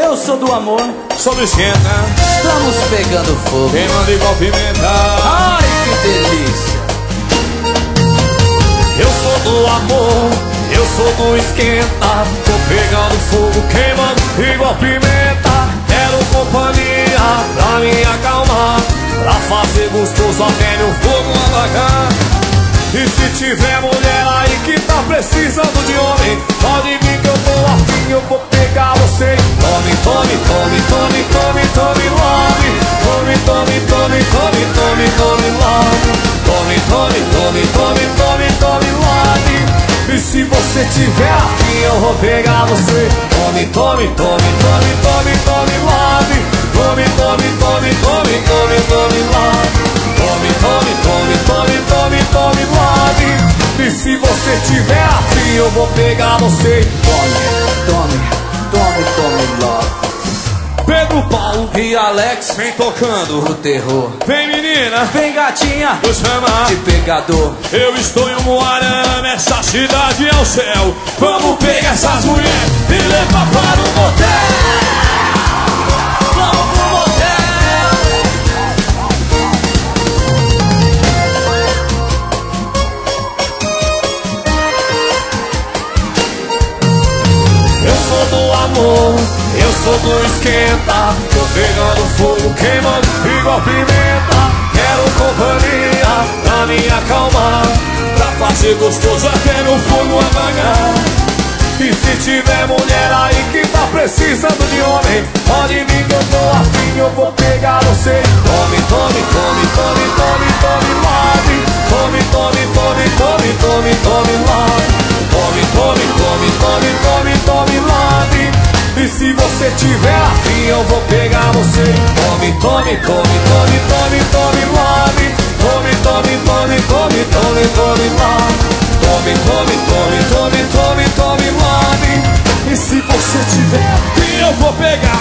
Eu sou do amor, sou do esquenta. estamos pegando fogo. Queimando igual pimenta. Ai, que delícia. Eu sou do amor, eu sou do esquenta. Tô pegando fogo, queimando igual pimenta. Quero companhia pra me acalmar, pra fazer gostoso até meu fogo apagar. E se tiver mulher aí que tá precisando de homem, pode vir que eu tô afim, eu vou pegar você. Tome, tome, tome, tome, tome, tome, love. Tome, tome, tome, tome, tome, tome, love. Tome, tome, tome, tome, tome, tome, love. E se você tiver afim, eu vou pegar você. Tome, tome, tome, tome, tome, tome, love. Tome, tome, tome, tome, tome, tome, love. Tome, tome, tome, tome, tome, tome, love. E se você tiver afim, eu vou pegar você. Tome, tome, tome, tome, love. Pedro Paulo E Alex vem tocando o terror. Vem menina, Vem gatinha, vou chamar de pegador. Eu estou em Umuarama, essa cidade é o céu. Vamos pegar essas mulheres e levar para o motel. Vamos pro motel. Eu sou do amor, eu sou do esquenta. Tô pegando fogo, queimando igual pimenta. Quero companhia pra me acalmar, pra fazer gostoso até no fogo apagar. E se tiver mulher aí que tá precisando de homem, pode vir que eu tô afim, eu vou pegar você. Tome, tome, tome, tome, tome, tome, love. Tome, tome, tome, tome, tome, tome, love. Tome, tome, tome, tome, tome, tome, love. E se você tiver afim, eu vou pegar você. Tome, tome, tome, tome, tome, tome, love. Tome, tome, tome, tome, tome, tome, love. Tome, tome, tome, tome, tome, tome, love. E se você tiver afim, eu vou pegar